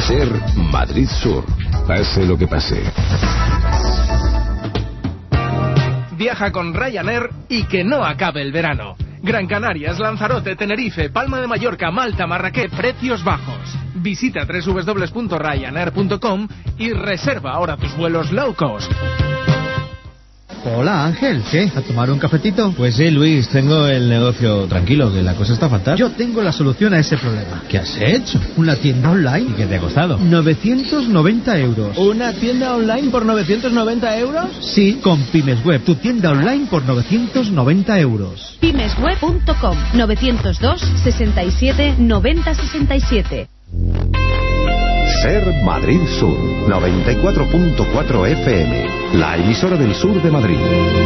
Ser Madrid Sur. Pase lo que pase. Viaja con Ryanair y que no acabe el verano. Gran Canarias, Lanzarote, Tenerife, Palma de Mallorca, Malta, Marrakech, precios bajos. Visita www.ryanair.com y reserva ahora tus vuelos low cost. Hola Ángel, ¿qué? ¿A tomar un cafetito? Pues sí, Luis, tengo el negocio tranquilo, que la cosa está fatal. Yo tengo la solución a ese problema. ¿Qué has hecho? Una tienda online. ¿Y qué te ha costado? 990 euros. ¿Una tienda online por 990 euros? Sí, con Pymes Web, tu tienda online por 990 euros. Pymesweb.com 902 67 90 67. Ser Madrid Sur, 94.4 FM, la emisora del sur de Madrid.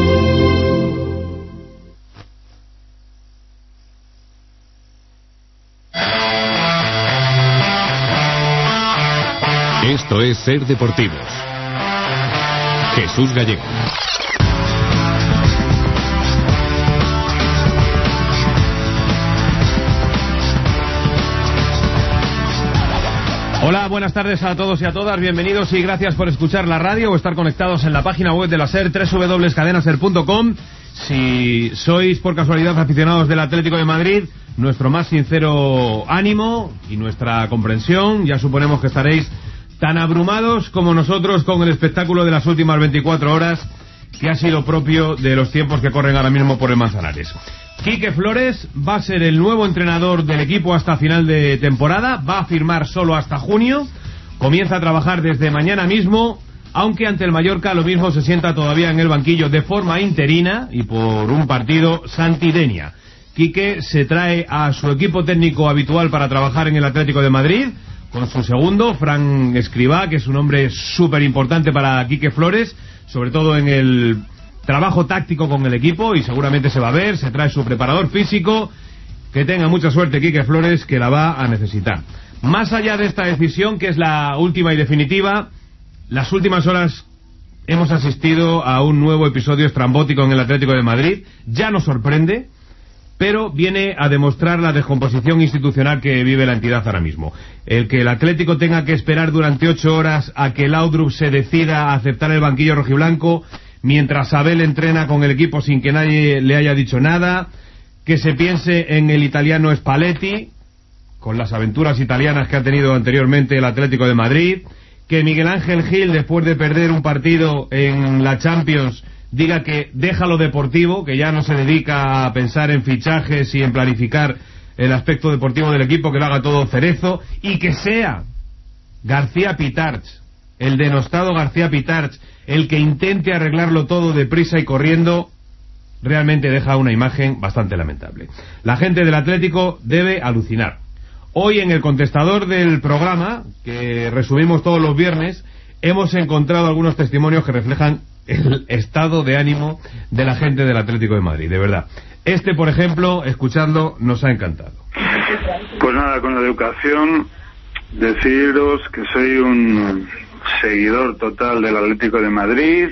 Esto es Ser Deportivos. Jesús Gallego. Hola, buenas tardes a todos y a todas, bienvenidos y gracias por escuchar la radio o estar conectados en la página web de la SER, www.cadenaser.com. Si sois por casualidad aficionados del Atlético de Madrid, nuestro más sincero ánimo y nuestra comprensión. Ya suponemos que estaréis tan abrumados como nosotros con el espectáculo de las últimas 24 horas, que ha sido propio de los tiempos que corren ahora mismo por el Manzanares. Quique Flores va a ser el nuevo entrenador del equipo hasta final de temporada, va a firmar solo hasta junio, comienza a trabajar desde mañana mismo, aunque ante el Mallorca lo mismo se sienta todavía en el banquillo de forma interina y por un partido santidenia. Quique se trae a su equipo técnico habitual para trabajar en el Atlético de Madrid, con su segundo, Fran Escribá, que es un hombre súper importante para Quique Flores, sobre todo en el trabajo táctico con el equipo, y seguramente se va a ver. Se trae su preparador físico. Que tenga mucha suerte Quique Flores, que la va a necesitar. Más allá de esta decisión, que es la última y definitiva, las últimas horas hemos asistido a un nuevo episodio estrambótico en el Atlético de Madrid. Ya nos sorprende, pero viene a demostrar la descomposición institucional que vive la entidad ahora mismo. El que el Atlético tenga que esperar durante 8 horas a que Laudrup se decida a aceptar el banquillo rojiblanco, mientras Abel entrena con el equipo sin que nadie le haya dicho nada, que se piense en el italiano Spalletti, con las aventuras italianas que ha tenido anteriormente el Atlético de Madrid, que Miguel Ángel Gil, después de perder un partido en la Champions, diga que deja lo deportivo, que ya no se dedica a pensar en fichajes y en planificar el aspecto deportivo del equipo, que lo haga todo Cerezo, y que sea García Pitarch, el denostado García Pitarch, el que intente arreglarlo todo deprisa y corriendo. Realmente deja una imagen bastante lamentable. La gente del Atlético debe alucinar. Hoy en el contestador del programa, que resumimos todos los viernes, hemos encontrado algunos testimonios que reflejan el estado de ánimo de la gente del Atlético de Madrid, de verdad. Este, por ejemplo, escuchadlo, nos ha encantado. Pues nada, con la educación, deciros que soy un seguidor total del Atlético de Madrid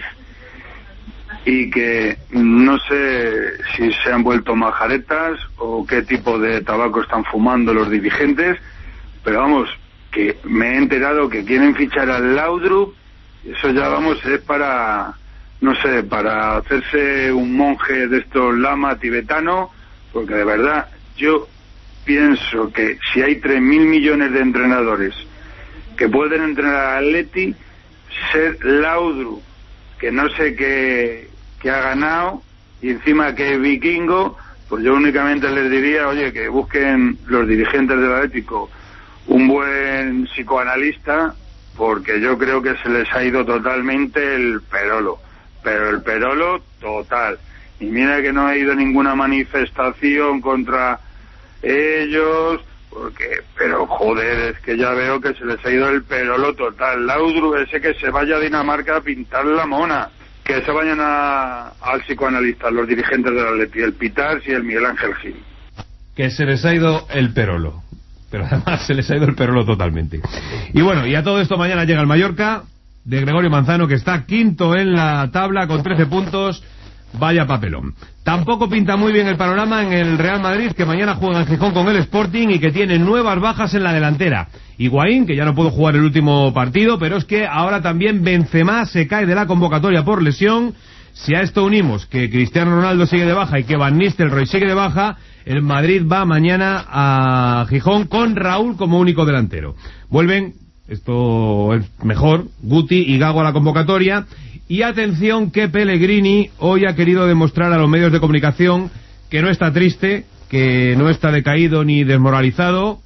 y que no sé si se han vuelto majaretas o qué tipo de tabaco están fumando los dirigentes, pero vamos, que me he enterado que quieren fichar al Laudrup. Eso ya, vamos, es para, no sé, para hacerse un monje de estos lama tibetano, porque de verdad yo pienso que si hay 3.000 millones de entrenadores que pueden entrenar al Atleti, ser Laudrup, que no sé qué ha ganado, y encima que es vikingo, pues yo únicamente les diría, oye, que busquen los dirigentes del Atlético un buen psicoanalista, porque yo creo que se les ha ido totalmente el perolo, pero el perolo total. Y mira que no ha ido ninguna manifestación contra ellos, pero joder, es que ya veo que se les ha ido el perolo total. Laudrup, ese que se vaya a Dinamarca a pintar la mona, que se vayan al psicoanalista los dirigentes del Atleti, el Pitarch y el Miguel Ángel Gil. Que se les ha ido el perolo, pero además se les ha ido el perolo totalmente. Y bueno, y a todo esto mañana llega el Mallorca de Gregorio Manzano, que está quinto en la tabla con 13 puntos, vaya papelón. Tampoco pinta muy bien el panorama en el Real Madrid, que mañana juega en Gijón con el Sporting y que tiene nuevas bajas en la delantera. Higuaín, que ya no pudo jugar el último partido, pero es que ahora también Benzema se cae de la convocatoria por lesión. Si a esto unimos que Cristiano Ronaldo sigue de baja y que Van Nistelrooy sigue de baja, el Madrid va mañana a Gijón con Raúl como único delantero. Vuelven, esto es mejor, Guti y Gago a la convocatoria. Y atención que Pellegrini hoy ha querido demostrar a los medios de comunicación que no está triste, que no está decaído ni desmoralizado.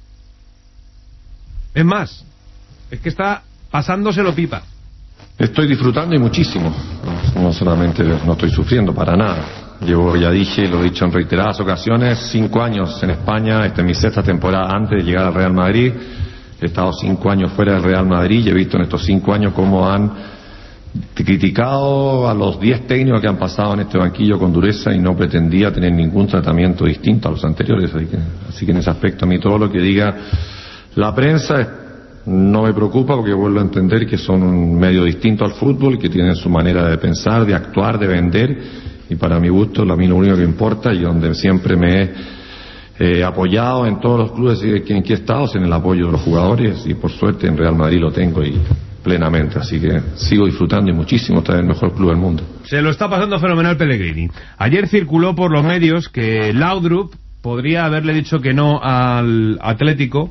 Es más, es que está pasándoselo pipa. Estoy disfrutando y muchísimo. No solamente no estoy sufriendo para nada. Llevo, ya dije, lo he dicho en reiteradas ocasiones, 5 años en España. Esta es mi 6ª temporada antes de llegar al Real Madrid. He estado 5 años fuera del Real Madrid y he visto en estos 5 años cómo han criticado a los 10 técnicos que han pasado en este banquillo con dureza, y no pretendía tener ningún tratamiento distinto a los anteriores. Así que en ese aspecto, a mí todo lo que diga la prensa no me preocupa, porque vuelvo a entender que son un medio distinto al fútbol y que tienen su manera de pensar, de actuar, de vender, y para mi gusto, a mí lo único que importa, y donde siempre me he apoyado en todos los clubes en que he estado, es en el apoyo de los jugadores, y por suerte en Real Madrid lo tengo y plenamente, así que sigo disfrutando y muchísimo, está en el mejor club del mundo. Se lo está pasando fenomenal Pellegrini. Ayer circuló por los medios que Laudrup podría haberle dicho que no al Atlético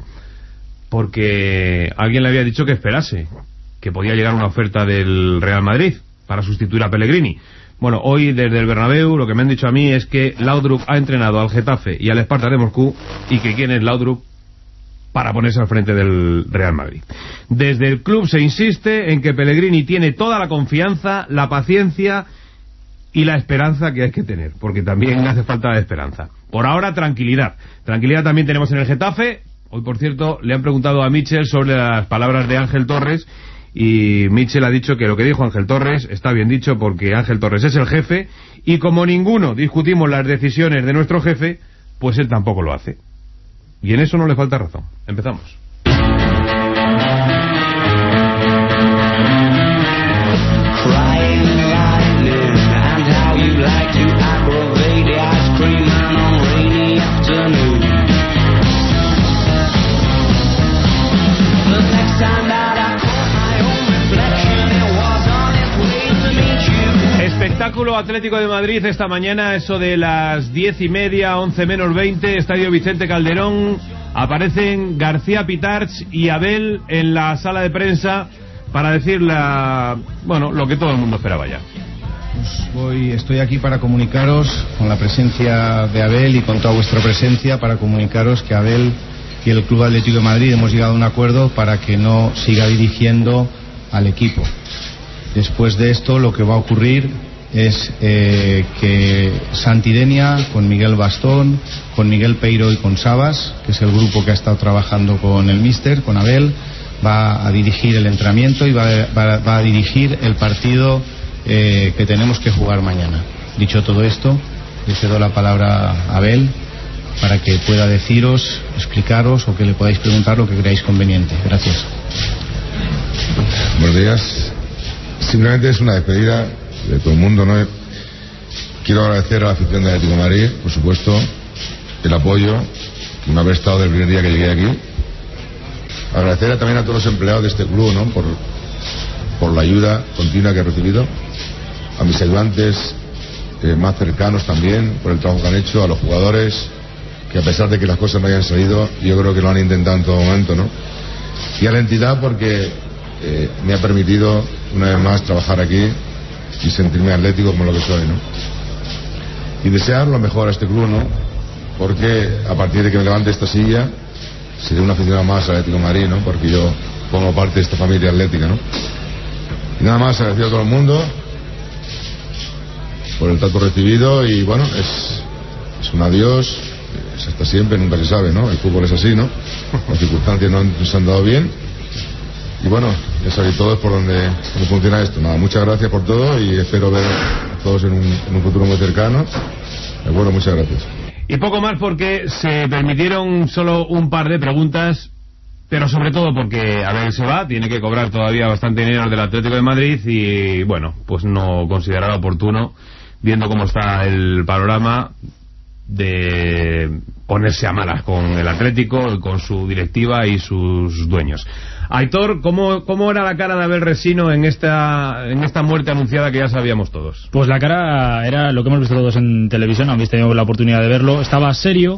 porque alguien le había dicho que esperase, que podía llegar una oferta del Real Madrid para sustituir a Pellegrini. Bueno, hoy desde el Bernabéu lo que me han dicho a mí es que Laudrup ha entrenado al Getafe y al Spartak de Moscú, y que quién es Laudrup para ponerse al frente del Real Madrid. Desde el club se insiste en que Pellegrini tiene toda la confianza, la paciencia y la esperanza que hay que tener, porque también hace falta la esperanza. Por ahora, tranquilidad. Tranquilidad también tenemos en el Getafe. Hoy, por cierto, le han preguntado a Michel sobre las palabras de Ángel Torres, y Michel ha dicho que lo que dijo Ángel Torres está bien dicho, porque Ángel Torres es el jefe, y como ninguno discutimos las decisiones de nuestro jefe, pues él tampoco lo hace. Y en eso no le falta razón. Empezamos. Espectáculo Atlético de Madrid esta mañana, eso de las 10:30, 11 menos 20, Estadio Vicente Calderón. Aparecen García Pitarch y Abel en la sala de prensa para decir lo que todo el mundo esperaba ya. Estoy aquí para comunicaros, con la presencia de Abel y con toda vuestra presencia, para comunicaros que Abel y el Club Atlético de Madrid hemos llegado a un acuerdo para que no siga dirigiendo al equipo. Después de esto, lo que va a ocurrir es que Santidenia, con Miguel Bastón, con Miguel Peiro y con Sabas, que es el grupo que ha estado trabajando con el míster, con Abel, va a dirigir el entrenamiento y va a dirigir el partido que tenemos que jugar mañana. Dicho todo esto, le cedo la palabra a Abel para que pueda deciros, explicaros o que le podáis preguntar lo que creáis conveniente. Gracias. Buenos días. Simplemente es una despedida de todo el mundo, ¿no? Quiero agradecer a la afición del Atlético de Madrid, por supuesto, el apoyo, me haber estado desde el primer día que llegué aquí. Agradecer también a todos los empleados de este club, ¿no? Por la ayuda continua que he recibido, a mis ayudantes más cercanos también, por el trabajo que han hecho, a los jugadores, que a pesar de que las cosas no hayan salido, yo creo que lo han intentado en todo momento, ¿no? Y a la entidad, porque me ha permitido una vez más trabajar aquí y sentirme atlético como lo que soy, ¿no? Y desear lo mejor a este club, ¿no? Porque a partir de que me levante esta silla seré un aficionado más al Atlético de Madrid, ¿no? Porque yo formo parte de esta familia atlética, ¿no? Y nada más, agradecer a todo el mundo por el trato recibido, y bueno, es un adiós, es hasta siempre, nunca se sabe, ¿no? El fútbol es así, ¿no? Las circunstancias no se han dado bien. Y bueno, ya sabéis todos por dónde funciona esto. Nada, muchas gracias por todo y espero ver a todos en un futuro muy cercano. Bueno, muchas gracias. Y poco más, porque se permitieron solo un par de preguntas, pero sobre todo porque Abel se va, tiene que cobrar todavía bastante dinero del Atlético de Madrid y bueno, pues no considerará oportuno viendo cómo está el panorama, de ponerse a malas con el Atlético, con su directiva y sus dueños. Aitor, ¿cómo era la cara de Abel Resino en esta muerte anunciada que ya sabíamos todos? Pues la cara era lo que hemos visto todos en televisión, habéis tenido la oportunidad de verlo. Estaba serio,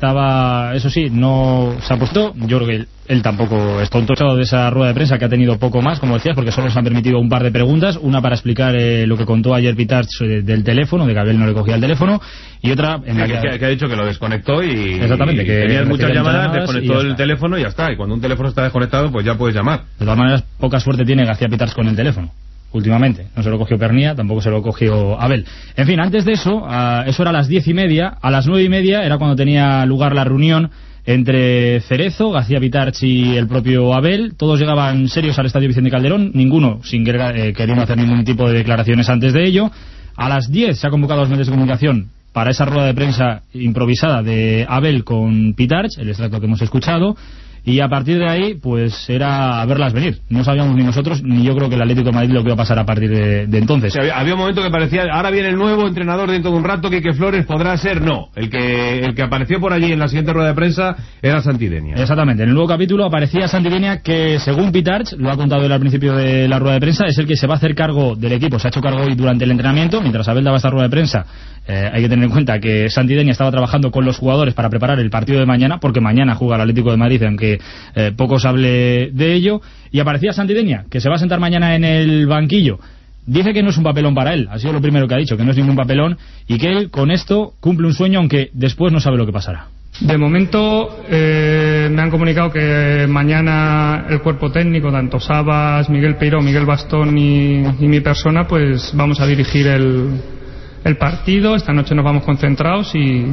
eso sí, no se apostó. Yo creo que él tampoco es tonto de esa rueda de prensa, que ha tenido poco más, como decías, porque solo se han permitido un par de preguntas, una para explicar lo que contó ayer Pitarch del teléfono, de que Abel no le cogía el teléfono, y otra en la que ha dicho que lo desconectó y exactamente, que tenía muchas llamadas, desconectó el teléfono y ya está. Y cuando un teléfono está desconectado, pues ya puedes llamar. De todas maneras, poca suerte tiene García Pitarch con el teléfono últimamente. No se lo cogió Pernía, tampoco se lo cogió Abel. En fin, antes de eso, eso era a las 10:30, a las 9:30 era cuando tenía lugar la reunión entre Cerezo, García Pitarch y el propio Abel. Todos llegaban serios al Estadio Vicente Calderón, ninguno sin queriendo hacer ningún tipo de declaraciones antes de ello. A las 10 se ha convocado a los medios de comunicación para esa rueda de prensa improvisada de Abel con Pitarch, el extracto que hemos escuchado. Y a partir de ahí, pues era a verlas venir. No sabíamos ni nosotros, ni yo creo que el Atlético de Madrid lo que iba a pasar a partir de entonces. Sí, había un momento que parecía, ahora viene el nuevo entrenador dentro de un rato, Quique Flores, ¿podrá ser? No. El que apareció por allí en la siguiente rueda de prensa era Santidenia. Exactamente. En el nuevo capítulo aparecía Santidenia, que según Pitarch, lo ha contado él al principio de la rueda de prensa, es el que se va a hacer cargo del equipo. Se ha hecho cargo hoy durante el entrenamiento, mientras Abel daba esta rueda de prensa. Hay que tener en cuenta que Santidenia estaba trabajando con los jugadores para preparar el partido de mañana, porque mañana juega el Atlético de Madrid, aunque poco se hable de ello. Y aparecía Santidenia, que se va a sentar mañana en el banquillo. Dice que no es un papelón para él, ha sido lo primero que ha dicho, que no es ningún papelón, y que él con esto cumple un sueño, aunque después no sabe lo que pasará. De momento me han comunicado que mañana el cuerpo técnico, tanto Sabas, Miguel Peiró, Miguel Bastón y mi persona, pues vamos a dirigir el partido. Esta noche nos vamos concentrados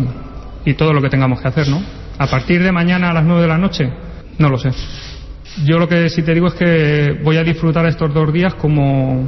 y todo lo que tengamos que hacer, ¿no? A partir de mañana a las 9 de la noche, no lo sé. Yo lo que sí te digo es que voy a disfrutar estos 2 días como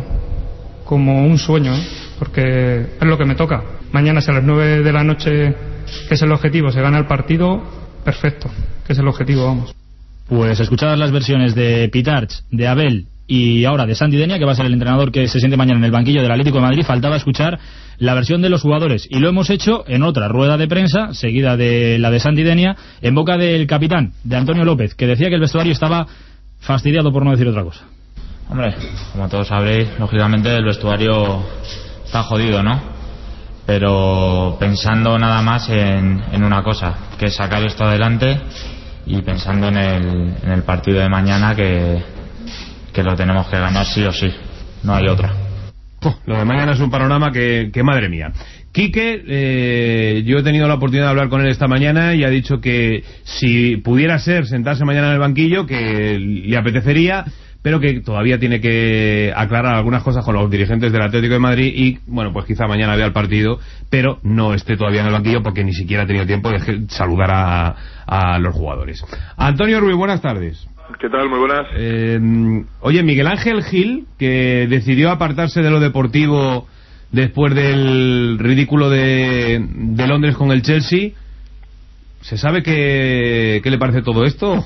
un sueño, ¿eh? Porque es lo que me toca. Mañana, si a las 9 de la noche, que es el objetivo, se gana el partido, perfecto, que es el objetivo, vamos. Pues escuchadas las versiones de Pitarch, de Abel y ahora de Santidenia, que va a ser el entrenador que se siente mañana en el banquillo del Atlético de Madrid, faltaba escuchar la versión de los jugadores, y lo hemos hecho en otra rueda de prensa seguida de la de Santidenia, en boca del capitán, de Antonio López, que decía que el vestuario estaba fastidiado, por no decir otra cosa. Hombre, como todos sabréis, lógicamente el vestuario está jodido, ¿no? Pero pensando nada más en una cosa, que es sacar esto adelante, y pensando en el partido de mañana, que lo tenemos que ganar sí o sí, no hay otra. Lo de mañana es un panorama que madre mía. Quique, yo he tenido la oportunidad de hablar con él esta mañana y ha dicho que si pudiera ser sentarse mañana en el banquillo, que le apetecería, pero que todavía tiene que aclarar algunas cosas con los dirigentes del Atlético de Madrid y, bueno, pues quizá mañana vea el partido, pero no esté todavía en el banquillo porque ni siquiera ha tenido tiempo de saludar a los jugadores. Antonio Ruiz, buenas tardes. ¿Qué tal? Muy buenas. Oye, Miguel Ángel Gil, que decidió apartarse de lo deportivo después del ridículo de Londres con el Chelsea, ¿se sabe qué le parece todo esto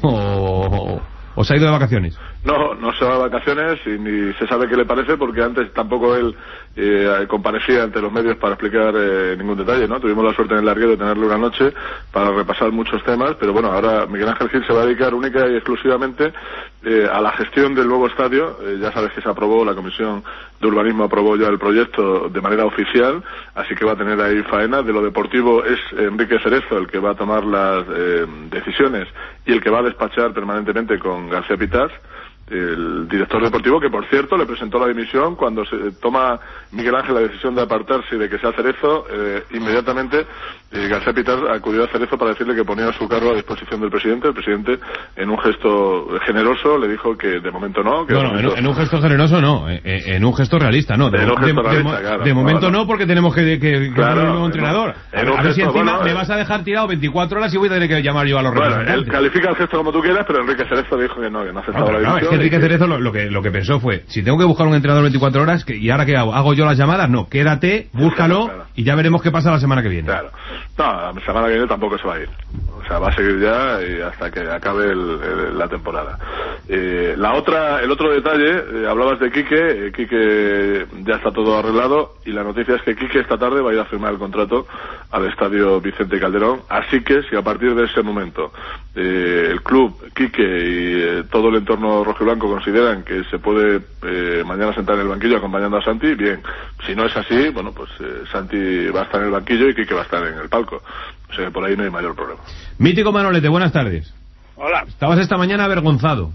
o se ha ido de vacaciones? No se va de vacaciones y ni se sabe qué le parece, porque antes tampoco él comparecía ante los medios para explicar ningún detalle, ¿no? Tuvimos la suerte en el Larguero de tenerle una noche para repasar muchos temas, pero bueno, ahora Miguel Ángel Gil se va a dedicar única y exclusivamente a la gestión del nuevo estadio. Ya sabes que se aprobó, la Comisión de Urbanismo aprobó ya el proyecto de manera oficial, así que va a tener ahí faena. De lo deportivo es Enrique Cerezo el que va a tomar las decisiones y el que va a despachar permanentemente con García Pitarch, el director deportivo, que por cierto le presentó la dimisión cuando se toma Miguel Ángel la decisión de apartarse y de que sea Cerezo. Inmediatamente García Pitarch acudió a Cerezo para decirle que ponía su cargo a disposición del presidente. El presidente, en un gesto generoso, le dijo que de momento no. Que en un gesto generoso no, en un gesto realista no. De momento no, porque tenemos que claro, un nuevo entrenador. A ver si encima me vas a dejar tirado 24 horas y voy a tener que llamar yo a los representantes. Él califica el gesto como tú quieras, pero Enrique Cerezo dijo que no aceptaba la dimisión. Es que Enrique Cerezo lo que pensó fue, si tengo que buscar un entrenador 24 horas, ¿y ahora qué hago? ¿Hago yo las llamadas? No, quédate, búscalo, claro. Y ya veremos qué pasa la semana que viene. Claro. No, la semana que viene tampoco se va a ir. O sea, va a seguir ya hasta que acabe la temporada. El otro detalle, hablabas de Quique. Quique ya está todo arreglado y la noticia es que Quique esta tarde va a ir a firmar el contrato al estadio Vicente Calderón. Así que si a partir de ese momento el club, Quique y todo el entorno rojiblanco consideran que se puede mañana sentar en el banquillo acompañando a Santi, bien. Si no es así, bueno, pues Santi va a estar en el banquillo y Quique va a estar en el palco. O sea que por ahí no hay mayor problema. Mítico Manolete, buenas tardes. Hola. Estabas esta mañana avergonzado.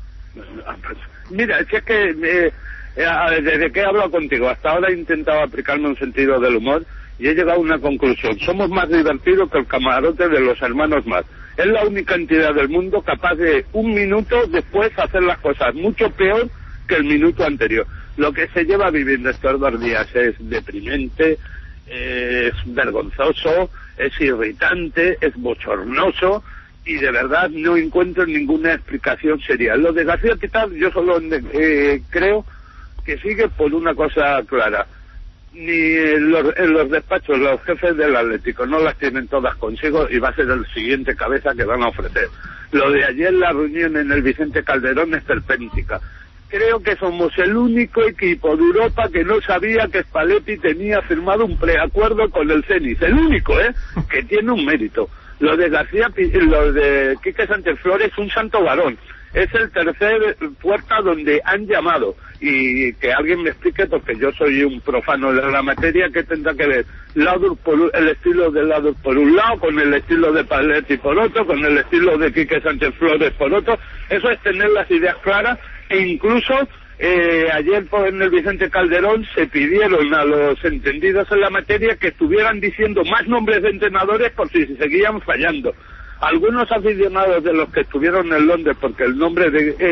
Mira, si es que desde que he hablado contigo hasta ahora he intentado aplicarme un sentido del humor y he llegado a una conclusión. Somos más divertidos que el camarote de los hermanos Marx. Es la única entidad del mundo capaz de un minuto después hacer las cosas mucho peor que el minuto anterior. Lo que se lleva viviendo estos 2 días es deprimente, es vergonzoso, es irritante, es bochornoso y de verdad no encuentro ninguna explicación seria. Lo de García Pitar yo solo creo que sigue por una cosa clara. Ni en los despachos los jefes del Atlético no las tienen todas consigo y va a ser el siguiente cabeza que van a ofrecer. Lo de ayer, la reunión en el Vicente Calderón, es terpéntica. Creo que somos el único equipo de Europa que no sabía que Spalletti tenía firmado un preacuerdo con el Zenit. El único, que tiene un mérito. Lo de Quique Sánchez Flores es un santo varón. Es el tercer puerta donde han llamado. Y que alguien me explique, porque yo soy un profano de la materia, que tendrá que ver el estilo de Ladur por un lado, con el estilo de Spalletti por otro, con el estilo de Quique Sánchez Flores por otro. Eso es tener las ideas claras. E incluso ayer en el Vicente Calderón se pidieron a los entendidos en la materia que estuvieran diciendo más nombres de entrenadores por si seguían fallando. Algunos aficionados de los que estuvieron en Londres, porque el nombre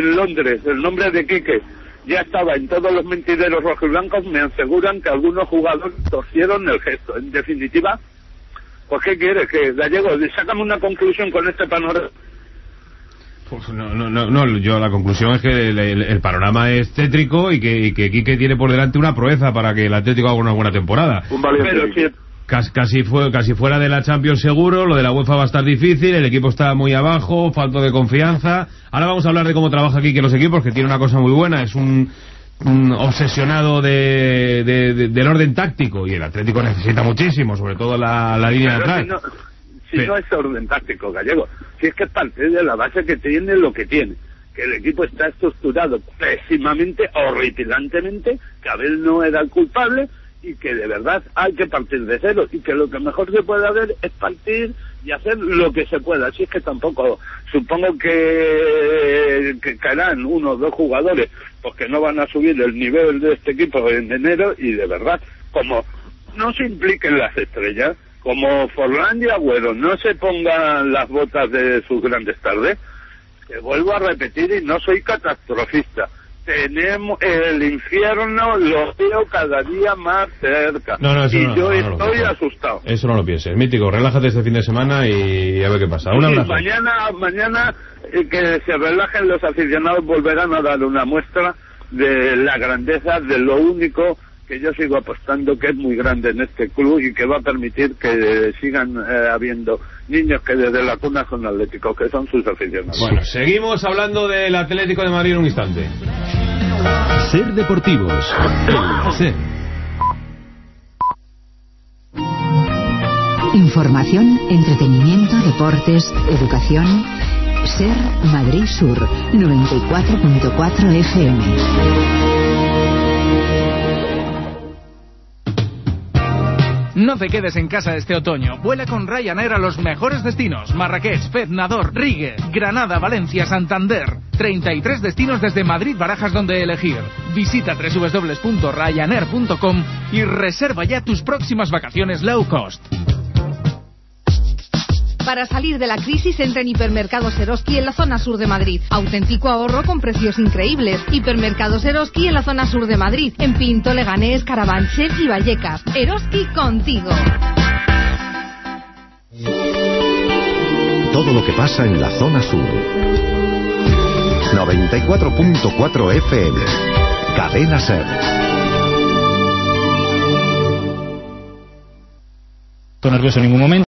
de Quique ya estaba en todos los mentideros rojiblancos, me aseguran que algunos jugadores torcieron el gesto. En definitiva, pues ¿qué quieres? Que Gallego, sácame una conclusión con este panorama. Pues no, yo la conclusión es que el panorama es tétrico y que Quique tiene por delante una proeza para que el Atlético haga una buena temporada. Un valiente. Pero si Casi fuera de la Champions seguro, lo de la UEFA va a estar difícil, el equipo está muy abajo, falto de confianza. Ahora vamos a hablar de cómo trabaja Quique los equipos, que tiene una cosa muy buena, es un obsesionado del orden táctico, y el Atlético necesita muchísimo, sobre todo la línea de atrás. No es orden táctico, Gallego, si es que parte de la base que tiene lo que tiene, que el equipo está estructurado pésimamente, horripilantemente, que Abel no era el culpable, y que de verdad hay que partir de cero, y que lo que mejor se puede hacer es partir y hacer lo que se pueda. Así es que tampoco, supongo que caerán 1 o 2 jugadores, porque no van a subir el nivel de este equipo en enero, y de verdad, como no se impliquen las estrellas, como Forlán y Agüero no se pongan las botas de sus grandes tardes, que vuelvo a repetir, y no soy catastrofista, tenemos el infierno, lo veo cada día más cerca, yo estoy asustado. Eso no lo pienses, Mítico, relájate este fin de semana y a ver qué pasa. Un abrazo. Mañana que se relajen los aficionados, volverán a dar una muestra de la grandeza de lo único que yo sigo apostando que es muy grande en este club y que va a permitir que sigan habiendo niños que desde la cuna son atléticos, que son sus aficionados. Bueno, seguimos hablando del Atlético de Madrid en un instante. Ser Deportivos, el SER. Información, entretenimiento, deportes, educación. SER Madrid Sur 94.4 FM. No te quedes en casa este otoño. Vuela con Ryanair a los mejores destinos: Marrakech, Fez, Nador, Rigue, Granada, Valencia, Santander. 33 destinos desde Madrid, Barajas, donde elegir. Visita www.ryanair.com y reserva ya tus próximas vacaciones low cost. Para salir de la crisis, entra en Hipermercados Eroski en la zona sur de Madrid. Auténtico ahorro con precios increíbles. Hipermercados Eroski en la zona sur de Madrid, en Pinto, Leganés, Carabanchel y Vallecas. Eroski contigo. Todo lo que pasa en la zona sur. 94.4 FM. Cadena SER. Nervioso en ningún momento.